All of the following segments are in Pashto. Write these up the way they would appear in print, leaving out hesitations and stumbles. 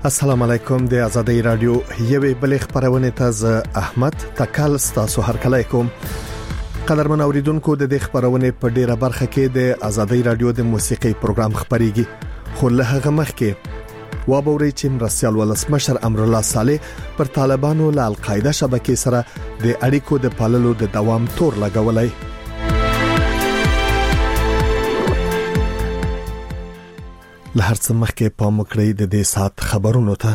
السلام علیکم د آزادۍ رادیو یوې بلې خبرونه ته ز احمد تکال ستاسو هر کله کوم قدرمن اوریدونکو د دې خبرونه په ډیره برخه کې د آزادۍ رادیو د موسیقي پروګرام خبريږي خو له هغه مخکې وابوري چې مرسیال ولسمشر امرالله صالح پر طالبانو له القاعده شبکې سره د اړیکو د پاللو د دوام تور لګولای له هر څه مخکې پام وکړئ د دې سات خبرونو ته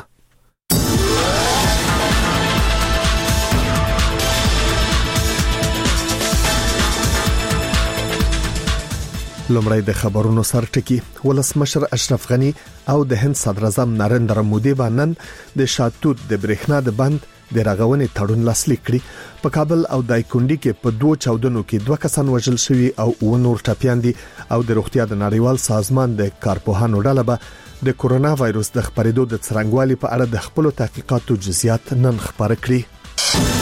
لومړی د خبرونو سرټکی ولسمشر اشرف غنی او د هند صدر اعظم نریندرا مودي باندې د شاتوت د برېښنا د بند د رغونې تړون لاسلیک کړی په کابل او دایکندي کې په 2 چاودنو کې 2 کسان وژل شوي او نور ټپيان دي او د روغتیا د نړیوال سازمان د کارپوهانو ډله به د کورونا وایروس د خپرېدو د څرنګوالي په اړه د خپل تحقیقاتو جزئیات نن خبر کړي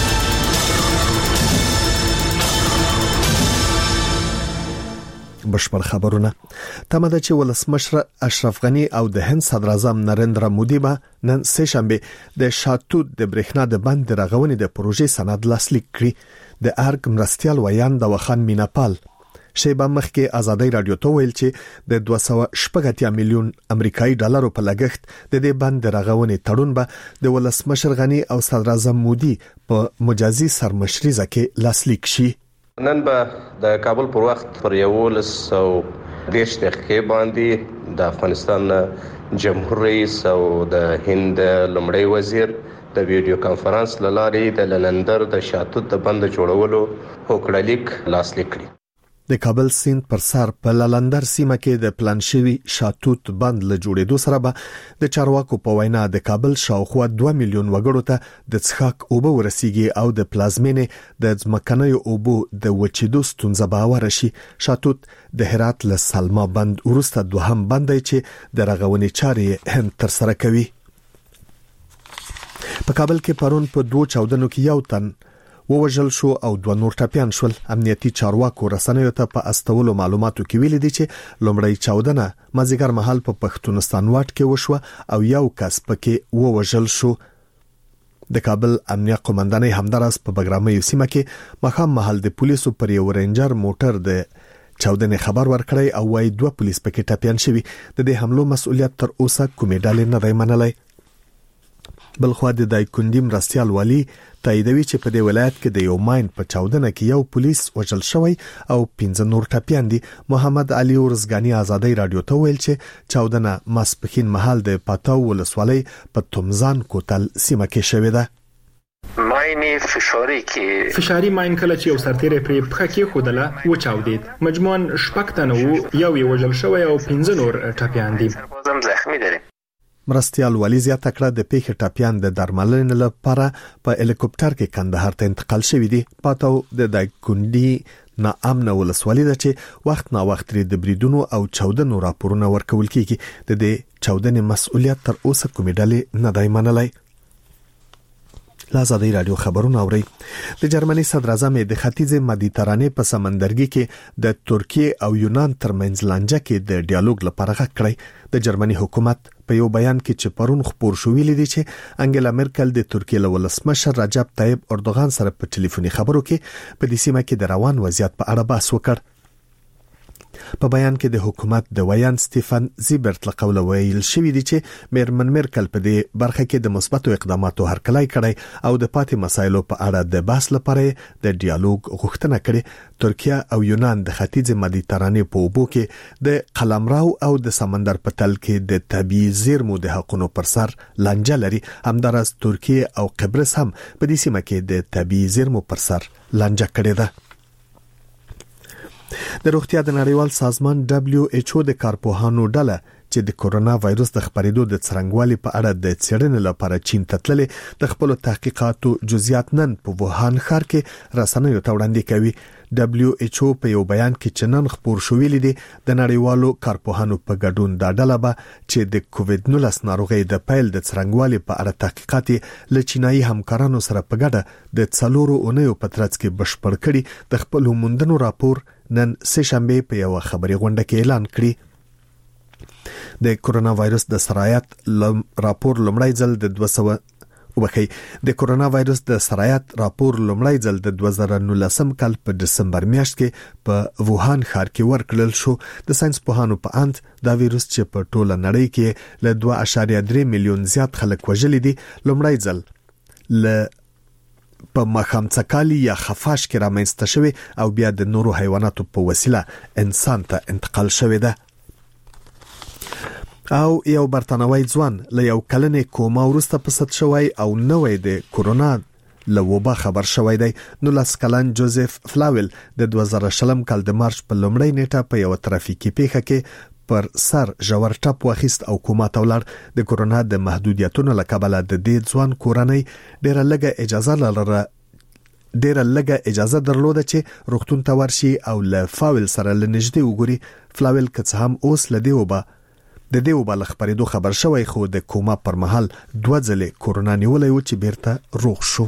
بشپړ خبرونه تمه ده چې ولسمشر اشرف غنی او د هند صدر اعظم نریندرا مودي به نن سه شنبه د شاتوت د برېښنا د بند رغونې د پروژې سند لاسلیک کړي د ارګ مرستيال ویان د وخان میناپال شیبه مخکې آزادۍ رادیو ته ویل چې د 280 میلیون امریکایي ډالرو په لګښت د دې بند رغونې تړون به د ولسمشر غنی او صدر اعظم مودي په مجازي سرمشريزه کې لاسلیک شي نن به د کابل پر وخت پر 110 دقیقې باندې د افغانستان جمهور رئیس او د هند لمړی وزیر د ویډیو کانفرنس لارې د لندن د شاتوت د بند جوړولو هوکړلیک لاسلیک کړي د کابل سیند پر سر په لندن سیمه کې د پلان شوی شاتوت بند له جوړېدو سره به د چارواکو په وینا د کابل شاوخوا 2 میلیون وګړو ته د څښاک اوبه ورسیږي او د پلازمینې د ځمکنیو اوبو د وچېدو ستونزه به ورشي شاتوت د هرات له سلما بند ورسته دوهم بند چې د رغونې چارې هند تر سره کوي په کابل کې پرون په 2 چاودنو کې یو تن ووژل شو او 2 نور ټپيان شول امنیتي چارواکو رسنیو ته په استولو معلوماتو کې ویل دي چې لومړی چاودنه مازیګر محل په پښتونستان واټ کې وشو او یو کس پکې ووژل شو د کابل امنیه قومندانۍ همدارس په بګرامي سیمه کې مخام محل د پولیسو پر یو رینجر موټر د چاودنې خبر ورکړی او وايي 2 پولیس پکې ټپيان شوي د دې حملو مسؤلیت تر اوسه کومې ډلې نه دی منلای بلخو د دایکندي مرستيال والی تاییدوي چې په دې ولایت کې د یو ماین په چاودنه کې یو پولیس وژل شوی او 15 نور ټپيان دي محمد علي ورزګانی آزادۍ رادیو ته ویل چې چاودنه ماسپخین محل د پاتاو ولسوالۍ په تمزان کوتل سیمه کې شوې ده ماین فشاری ماین کله چې یو سرتیری پرې پخه کې خودله و چاودید مجموعاً شپږ تنه یو وژل شوی او 15 نور ټپيان دي زخمی دي مرستيال والی زیاته کړه د پیښې ټپيان د درملنې لپاره په هلیکوپټر کې کندهار ته انتقال شوی دي پاتاو د دایکندي ناامن ولسوالۍ ده چې وخت نا وخت د بریدونو او چاودنو راپورونه ورکول کیږي د دې چاودنې مسؤلیت تر اوسه کومې ډلې نه دی منلای آزادۍ رادیو خبرونه اوري د جرمني صدر اعظم د ختیځ مدیترانې په سمندرګي کې د ترکیه او یونان ترمنځ لانجه کې د ډیالوګ لپاره غږ کړی د جرمني حکومت په یو بیان کې چې پرون خبر شو ویل دي چې انګلا مرکل د ترکیه له ولسمشر رجب طيب اردوغان سره په ټلیفوني خبرو کې په دې سیمه کې د روان وضعیت په اړه بحث وکړ په بیان کې د حکومت د ویان سټيفن زیبرت لقوله ویل شوی دی چې میرمن مرکل په دې برخه کې د مثبتو اقداماتو هرکلی کړی او د پاتې مسایلو په اړه د بحث لپاره د ډیالوګ غوښتنه کړې ترکیه او یونان د ختیځ مدیترانې په اوبو کې د قلمرو او د سمندر په تل کې د طبيعي زیرمو د حقونو پر سر لانجه لري همدارس ترکیه او قبرس هم په دې سیمه کې د طبيعي زیرمو پر سر لانجه کړې ده د روغتیا د نړیوال سازمان WHO د کارپوهانو ډله چې د کورونا وایروس د خپرېدو د څرنګوالي په اړه د څېړنې لپاره چین ته تللې د خپل تحقیقاتو جزئیات نن په ووهان ښار کې رسنیو ته وړاندې کوي WHO په یو بیان کې چې نن خبر شو ویلي دي د نړیوالو کارپوهانو په ګډون د ډله به چې د کووډ-19 ناروغي د پیل د څرنګوالي په اړه تحقیقات له چینایي همکارانو سره په ګډه د 4 اونیو په ترڅ کې بشپړ کړي د خپل موندنو راپور نن سه شنبه په یو خبري غونډه کې اعلان کړی د کرونا وایرس د سرایت راپور لومړی ځل د کرونا وایرس د سرایت راپور لومړی ځل د 2019 کال په دسمبر میاشت کې په ووهان ښار کې ورکړل شو. د ساينس پوهانو په اند دا وایرس چې په ټوله نړۍ کې له 2.3 میلیون زیات خلک وژلي دي لومړی ځل ل په مخامڅکالي یا خفاش کې رامنځته شوی او بیا د نورو حیواناتو په وسیله انسان ته انتقال شوی ده. او یو برتانوي ځوان له یو کلنې کوما وروسته پسد شوی او نوې د کرونا له وبا خبر شوی دی. 19 کلن جوزف فلاویل د 2020 کال د مارچ په لومړۍ نیټه په یو ترافیکي پیښه کې پر سر ژور ټپ واخیست او کوما ته ولاړ. د کرونا د محدودیتونو له کبله د دې ځوان کورنۍ ډېره لږه اجازه درلوده چې روغتون ته ورشي او له فاویل سره لنږدې وګوري. فلاویل که څه هم اوس له د دې وبا خبرېدو خبر شوی خو د کوما پر مهال 2 ځلې کرونا نیولې و چې بیرته روغ شو.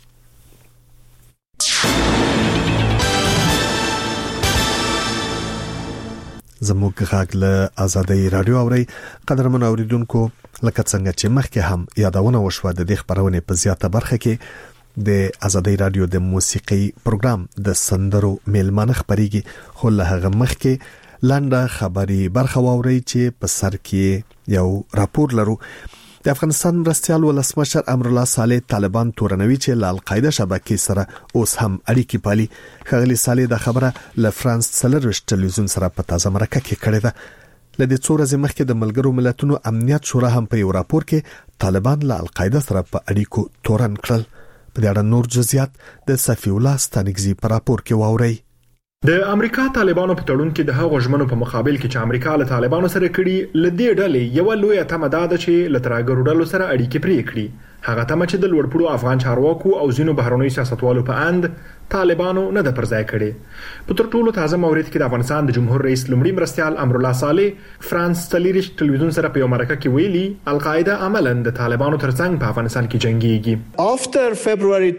زموږ غږ له آزادۍ رادیو اوري. قدرمن اوریدونکو، لکه څنګه چې مخکې هم یادونه وشوه د دې خبرونه په زیاته برخه کې د آزادۍ رادیو د موسیقي پروګرام د سندرو میلمانه خبريږي، خو له هغه مخکې لنډه خبري برخه واوري چې په سر کې یو راپور لرو. د افغانستان مرستيال ولسمشر امرالله صالح طالبان تورنوي چې له القاعده شبکې سره اوس هم اړیکې پالي. خغلی صالح د خبره له فرانس سلروش ټلویزیون سره په تازه مرکه کې کړې ده. لدې څو ورځې مخکې د ملګرو ملتونو امنیت شورا هم په یو راپور کې طالبان له القاعده سره په اړیکو تورن کړل. په دې اړه نور جزئیات د صفی الله ستانګزي په راپور کې واوري. د امریکا طالبانو په تړون کې د هغو ژمنو په مقابل کې چې امریکا له طالبانو سره کړي، لدې ډلې یو لوی تمه ده چې له ترهګرو ډلو سره اړیکې پرې کړي. هغه تمه چې د لوړپوړو افغان چارواکو او ځینو بهرنیو سیاستوالو په اند طالبانو نه د پرځای کړي. په تر ټولو تازه مورید کې د افغانستان د جمهور رئیس لومړي مرستيال امرالله صالح فرانس سلروش ټلویزیون سره په یو مرکه کې ویلي القاعده عملاً د طالبانو ترڅنګ په افغانستان کې جنگيږي. After February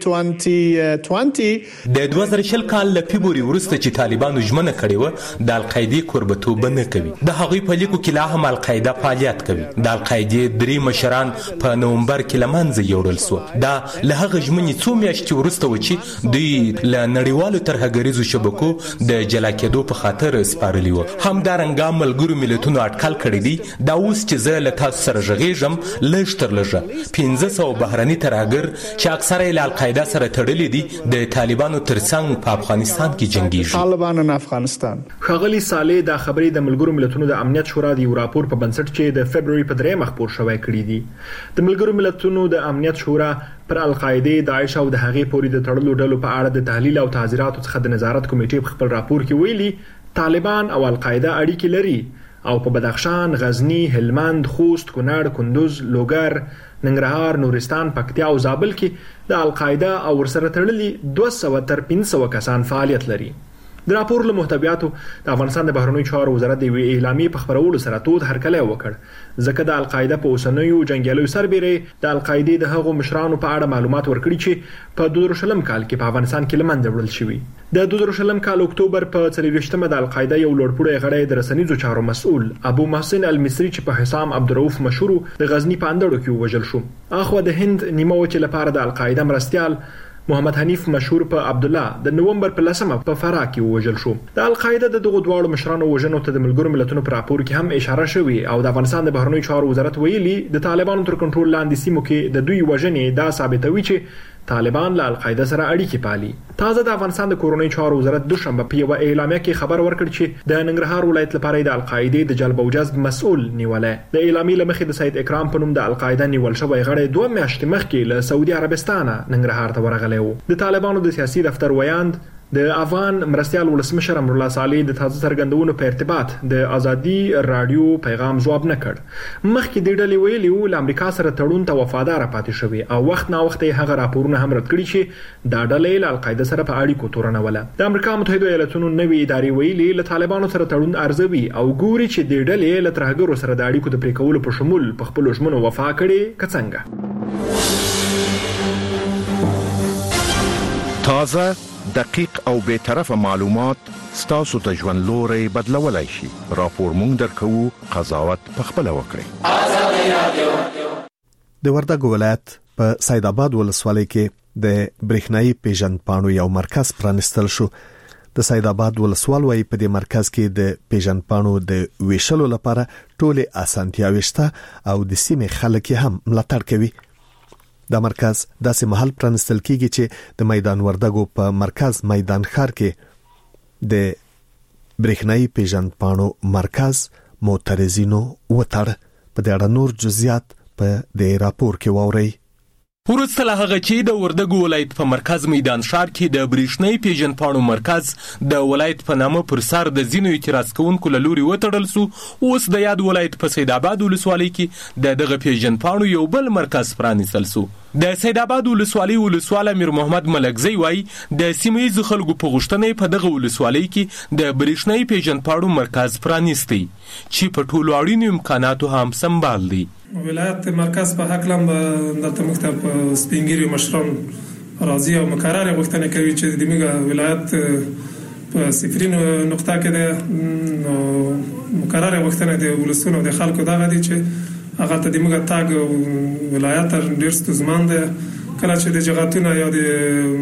2020 د 2020 کال له فبرवरी وروسته چې طالبانو ژمنه کړې و د القاعده قربتوب نه کوي. د هغوی په لیکو کې لا هم القاعده فعالیت کوي. د القاعده درې مشران په نومبر کې لمنځه یوړل شو. دا له هغه ژمنې څو میاشتې وروسته و چې دوی له نړیوالو ترهګریزو شبکو د جلا کېدو په خاطر سپارلی و. همدارنګه ملګرو ملتونو اټکل کړی دی دا اوس چې زه له تاسو سره غږیږم لږ تر لږه 1500 بهرني ترهګر چې اکثره له القاعده سره تړلي دي د طالبانو ترڅنګ په افغانستان کې جنگيږي. طالبان نه افغانستان. خغلی صالح دا خبرې د ملګرو ملتونو د امنیت شورا د یو راپور په بنسټ چې د فبرवरी په 3 خبر شوی کړی دی. د ملګرو ملتونو د امنیت شورا پر القاعده، داعش او د هغې پورې د تړلو ډلو په اړه د تحلیل او تعزیراتو څخه د نظارت کمیټې په خپل راپور کې ویلي طالبان او القاعده اړیکې لري او په بدخشان، غزنی، هلمند، خوست، کونړ، کندوز، لوګر، ننګرهار، نورستان، پکتیا او زابل کې د القاعده او ورسره تړلي 200 تر 500 کسان فعالیت لري. د راپور له محتویاتو د افغانستان د بهرنیو چارو وزارت د اعلامیې په خبرولو سره تود هرکلی وکړ، ځکه د القاعده په اوسنیو جنگیالیو سربېره د القاعده د هغو مشرانو په اړه معلومات ورکړي چې په 2020 کال کې په افغانستان کې لمنځه وړل شوي. د 2020 کال اکتوبر په 24مه د القاعده یو لوړپوړی غړی د رسنیزو چارو مسؤل ابو محسن المصری چې په حسام عبدالرؤف مشهور د غزنی په اندړو کې وژل شو. اخو د هند نیمه وچې لپاره د القاعده مرستيال محمد حنیف مشهور په عبد الله د نومبر په 10 په فراه کې وژل شو. د القاعده د دغو دواړو مشرانو وژنو ته د ملګرو ملتونو په راپور کې هم اشاره شوې او د افغانستان د بهرنیو چارو وزارت ویلي د طالبانو تر کنټرول لاندې سیمو کې د دوی وژنې دا ثابتوي چې طالبان له القاعده سره اړیکې پالي. تازه د افغانستان د کورونی چارو وزارت دوشنبه په یو اعلامیه کې خبر ورکړ چې د ننګرهار ولایت لپاره د القاعده د جلب او جذب مسؤل نیولای. د اعلامیې لمخې د سید اکرام په نوم د القاعده نیول شوی غړی 2 میاشتې مخکې له سعودي عربستان ننګرهار ته ورغلی و. د طالبانو د سیاسي دفتر ویاند د افغان مرستيال ولسمشر امرالله صالح د تازه څرګندونو په ارتباط د آزادي رادیو پیغام جواب نه کړ. مخکې د ډلې ویلي و له امریکا سره تړون ته وفادار پاتې شوی او وخت نا وخت هغه راپورونه هم رد کړي چې دا ډلې له القاعده سره په اړیکو تورنوله. د امریکا متحده ایالاتونو نوې ادارې ویلي له طالبانو سره تړون ارزوي او ګوري چې د ډلې له ترهګرو سره د اړیکو د پرې کولو په شمول په خپل ژمنو وفا کړي کڅنګه. تازه، دقیق او بی‌طرفه معلومات ستاسو ته ژوند لوري بدلولای شي. راپور مونږ درکو، قضاوت پخپل وکړئ. د وردګو ولایت په سید آباد ولسوالۍ کې د برېښنايي پیژندپاڼو یو مرکز پرانستل شو. د سید آباد ولسوالۍ په دې مرکز کې د پیژندپاڼو د ویشلو لپاره ټولې اسانتیاوې شته او د سیمې خلک هم ملاتړ کوي. دا مرکز داسې محل پرانستل کیږي چې د میدان وردګو په مرکز میدان ښار کې د برېښنايي پیژندپاڼو مرکز معترضینو وتړ. په دې اړه نور جزئیات په دې راپور کې واورئ. وروسته له هغه چې د وردګو ولایت په مرکز میدان ښار کې د برېښنايي پیژندپاڼو مرکز د ولایت په نامه پر سر د ځینو اعتراض کوونکو له لوري وتړل سو، اوس د یاد ولایت په سید آباد ولسوالۍ کې د دغه پیژندپاڼو یو بل مرکز پرانیستل سو. د سید آباد ولسوالۍ ولسوال امیر محمد ملکزی وایي د سیمه ییزو خلکو په غوښتنه په دغه ولسوالۍ کې د برېښنايي پیژندپاڼو مرکز پرانیستی چې په ټولو اړینو امکاناتو هم سمبال دی. ولایت مرکز په حق لم دلته مختلف سپینګری مشران راضي او مقرره غوښتنه کوي چې د میګه ولایت په صفرین نقطه کې د مقرره غوښتنه د ولسونو د خلکو دغه دي چې هغه ته د میګه تاګ ولایت ډیر ستونزمن ده. کله چې د جغاتونه یا د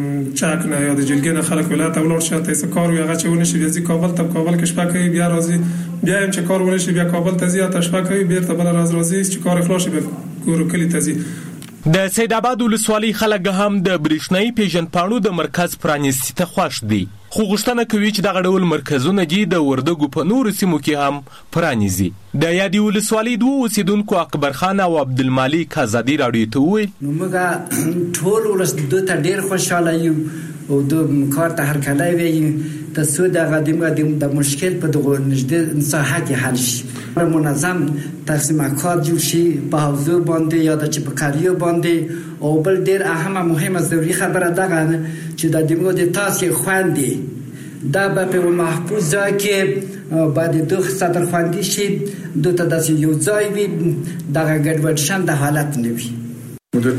چاک نه یا د جلګینه خلک ولایت ولور شته چې کار وي هغه چې ونی شي د کابل ته کابل کې شپه کوي بیا راځي بیا هم چې کار ونی شي بیا کابل ته ځي ته شپه کوي بیا ته بل راځي چې کار خلاص شي به کور کلی ته ځي. د سید آباد ولسوالۍ خلک هم د برېښنايي پیژندپاڼو د مرکز پرانیستي ته خوښ دي، خو غوښتنه کوي چې دغه ډول مرکزونه دي د وردګو په نورو سیمو کې هم پرانیزي. د یادې ولسوالۍ دوه اوسیدونکو اکبر خان او عبدالمالک ازادي راډیو ته وویل نو موږ ټول ولس دوی ته ډېر خوشحاله یو او د کار ته هرکلی وایي ترڅو دغه د مشکل په دغه نږدې ساحه کې حل شي، منظم تقسیم کار جوړ شي په حوزو باندې یا د چې په کاریو باندې. او بل ډېر اهمه مهمه ضروري خبره دغه چې د دمو د تاسې خوندې دا به په محفوظ ځای کې باید د صدر خوندي شي دوی ته داسې یو ځای وي دغه ګډوډ شنده حالت نه وي. د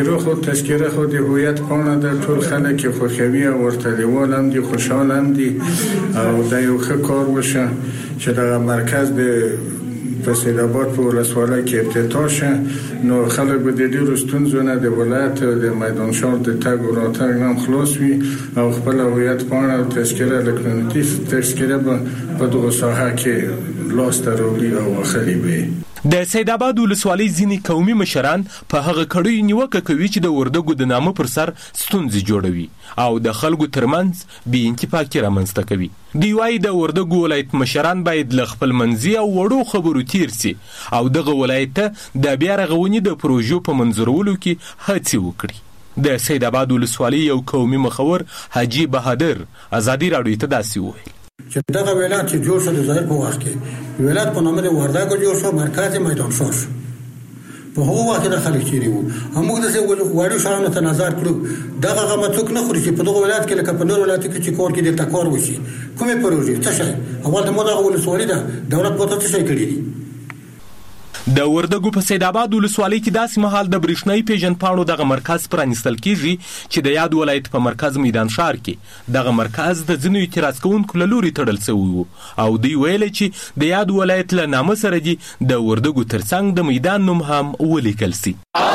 تذکره خو د هویت پاڼه د ټول خلک خوښوي او ورته لیوال هم دي خوشحال هم دي او دا یو ښه کار وشه چې دغه مرکز د په سید آباد په ولسوالۍ کې افتتاح شه نو خلک به د ډېرو ستونزو نه د ولایت د میدان ښار د تګ او راتګ هم خلاص وي او خپل هویت پاڼه او تذکره الکترونیکي تذکره به په دغه ساحه کې لاسته راوړي او اخلي وي. د سید آباد ولسوالۍ ځینې قومي مشران په هغه کړیو نیوکه کوي چې د وردګو د نامه پر سر ستونزې جوړوي او د خلکو ترمنځ بې اتفاقي رامنځته کوي. دوی وایي د وردګو ولایت مشران باید له خپل منځي او وړو خبرو تیر سي او دغه ولایت ته د بیا رغونې د پروژو په منظورولو کې هڅې وکړي. د سید آباد ولسوالۍ یو قومي مخور حاجي بهادر ازادي راډیو ته داسې وویل چې دغه ولایت چې جوړ شو د ظاهر په وخت کې ولایت په نامه د وردګو جوړ شو مرکز میدان ښار شو. په هغه وخت کې خلک چیرې وو موږ د وړو ښارونو ته نظر کړو دغه غمه څوک نه خوري چې په دغه ولایت کې لکه په نور ولایت کې چې کور کې د تکور وشي کومې پروژې څه شي اول د موږ ولسوالۍ ده دولت په څه شي کړی دي. د وردګو په سید آباد ولسوالۍ کې داسې مهال د برېښنايي پیژندپاڼو دغه مرکز پرانیستل کیږي چې د یاد ولایت په مرکز میدان ښار کې دغه مرکز د ځینو اعتراض کوونکو له لوري تړل شوی وو او دوی ویل چې د یاد ولایت له نامه سره دي د وردګو ترڅنګ د میدان نوم هم ولیکل سي.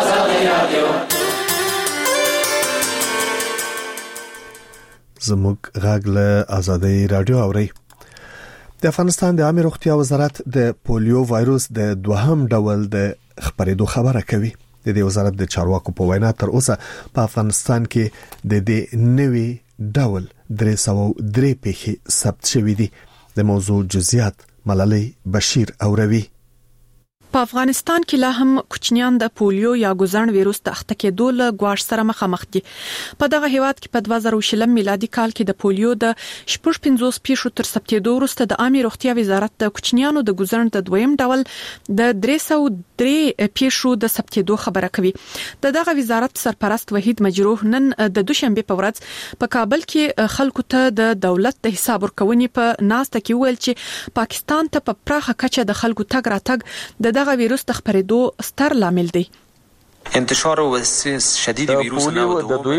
زموږ غږ له آزادۍ راډیو اورئ. د افغانستان د عامه روغتیا وزارت د پولیو وایروس د دوهم ډول د خبرېدو خبره کوي. د دې وزارت د چارواکو په وینا تر اوسه په افغانستان کې د دې نوي ډول 303 پیښې ثبت شوې دي. د موضوع جزئیات ملالۍ بشیر اوروي. په افغانستان کې لا هم کوچنیان د پولیو یا ګوزن وایروس د اخته کېدو له ګواښ سره مخامخ دي. په دغه هیواد کې په 2020 میلادي کال کې د پولیو د 55 پیښو تر ثبتېدو وروسته د عامه روغتیا وزارت د کوچنیانو د ګوزن د دویم ډول د 303 پیښو د ثبتېدو خبره کوي. دغه وزارت سرپرست وحید مجروح نن د دوشنبه په ورځ په کابل کې خلکو ته د دولت د حساب ورکونې په ناسته کې ویل چې پاکستان ته په پراخه کچه د خلکو تګ راتګ د دغه وایروس د خپرېدو ستر لامل دی. انتشار شدید ویروس